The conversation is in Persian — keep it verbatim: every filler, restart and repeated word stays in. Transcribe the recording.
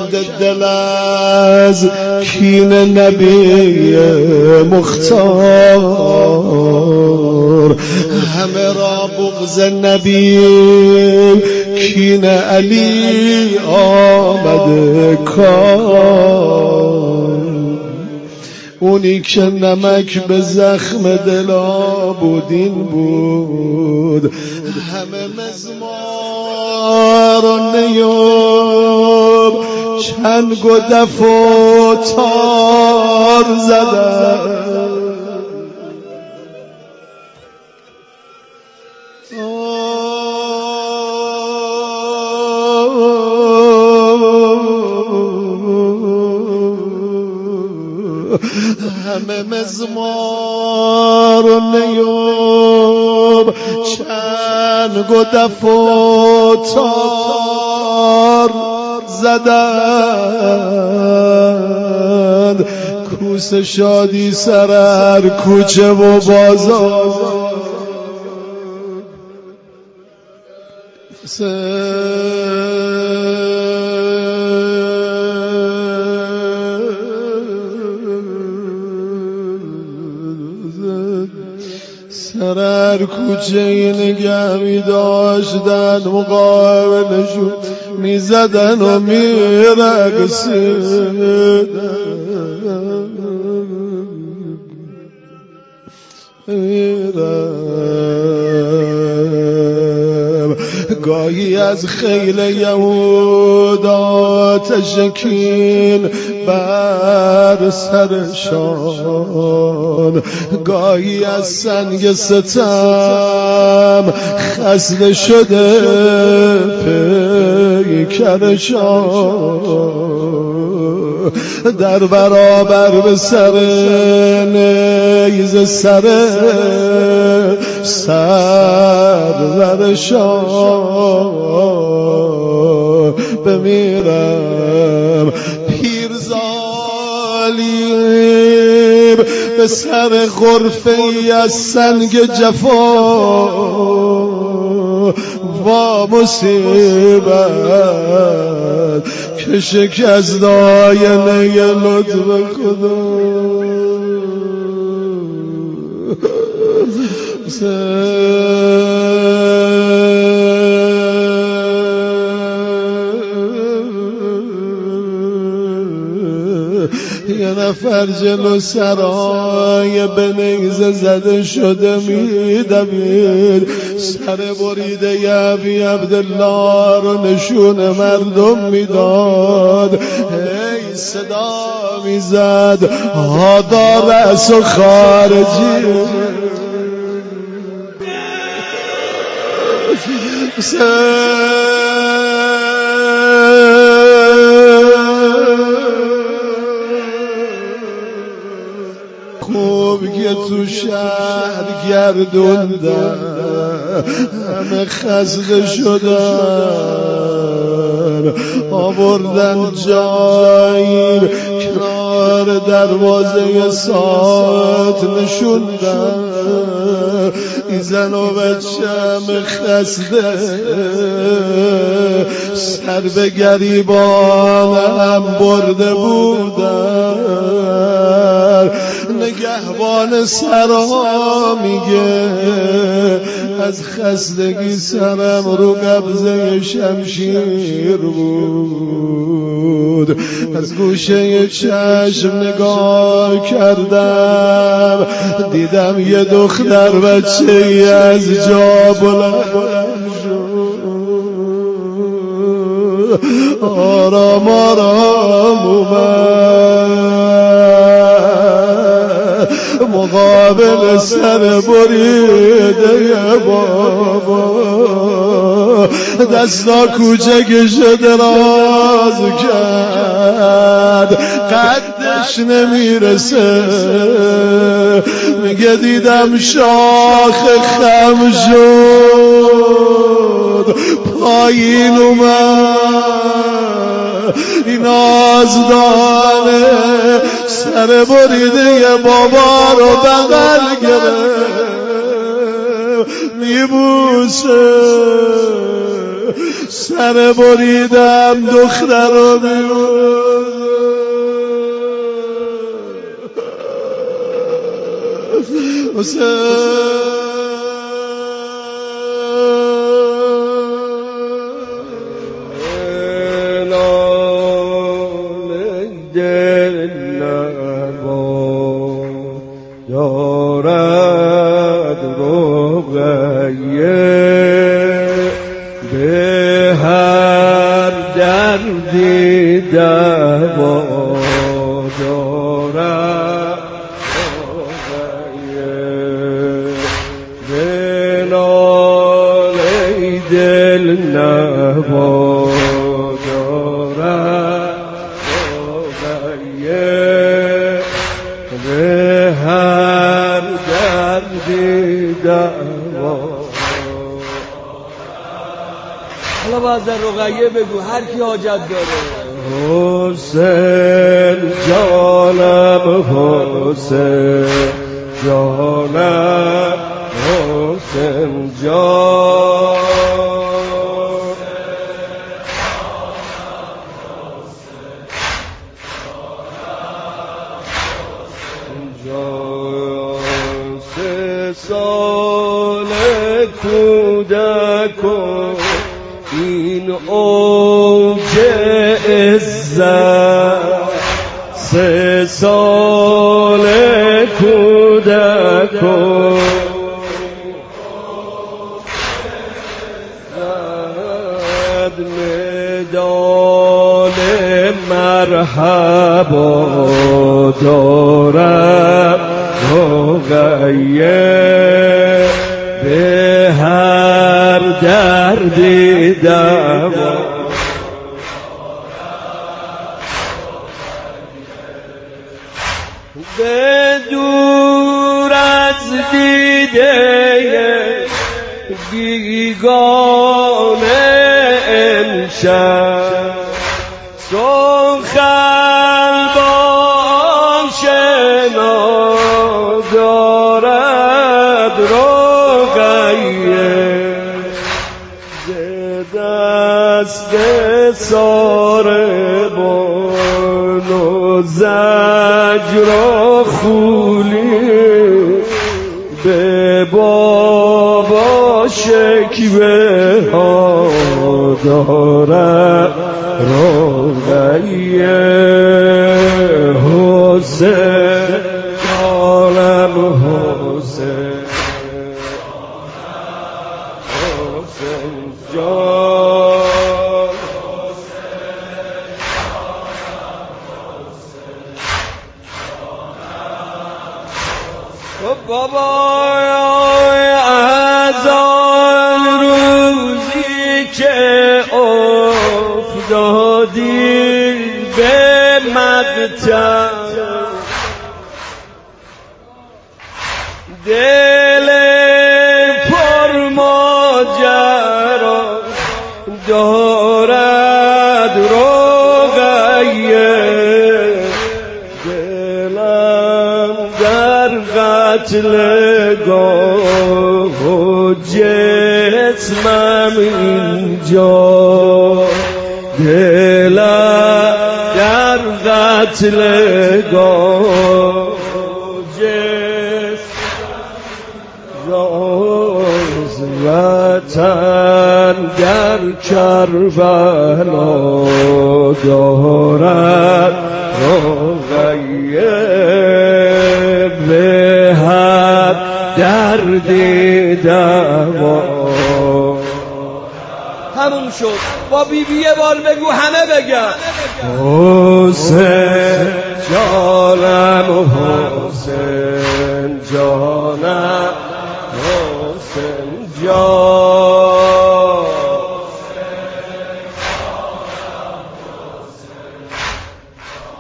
دل از کین نبی مختار، همه را بغض نبی کین علی آمده کار. اونی که نمک به زخم دلا بود این بود، همه مزمار و نیاب چنگ و دف و تار زدن. همه مزمار و نیاب چنگ و دف و تار زدند. کوس شادی سرر کوچه و بازار، سرر کوچه نگه می داشتن، مقابلشون می زدن و می رقصیدن. گاهی از خیل یهود آتش کین بر سرشان، گاهی از سنگ ستم خسته شده پیکرشان، در برابر به سر نیز سر سرورشان بمیرم. پیرزالیم به سر غرفه‌ای از سنگ جفا، وا مصیبت که شکست آینه لطف خدا. یه نفر جلو سرای به نیزه زده شده میدوید، سر بریده ی ابی عبدالله رو نشون مردم میداد. ای صدا میزد هادا رأس و خارجی، خوب که تو شهر گردوندن، همه خسته شدن، آوردن جایی کنار دروازه ساعت نشوندن. این زن و بچه‌م خسته سر به گریبانم برده بودن. نگهبان سرها میگه از خستگی سرم رو قبضه شمشیر بود. از گوشه چشم نگاه کردم، دیدم یه دختر بچه‌ای از جا بلند شد، آرام آرام اومد مقابل سر بریده بابا. دستا کوچکش دراز کرد، قدش نمیرسه، میگه دیدم شاخ خم شد پایین اومد. این آزدانه سر بریده ی بابا رو بغل گرفت میبوسه. سر بریدم دختر رو بیرون حسین دارد رقیه به هر دردی دوا دارد رقیه به ناله دل نوا دارد رقیه به هر دردی دوا. حالا باز در رقیه بگو هر کی حاجت داره. حسین جانم حسین جانم حسین جان سه سال کودکان این اوج عزت سه سال کودکان زد مدال مرحبا دارم رقیه به هر دردی دوا به دور از دیده بیگانه امشب سخن با آشنا دارد رقیه ز دست ساربان و زجر و خولی به بابا شکوه ها دارد رقیه حسین جانم حسین حسین جان بابا از آن روزی که افتادی به مقتل دل پرماجرا دارد رقیه دلم در قتلگاه و جسمم اینجا دلم در قتلگاه راز وطن در کربلا دارد رقیه به هر دردی دوا. همون شد با بی بی یه بار بگو همه بگن حسین جانم حسین جانم حسین جان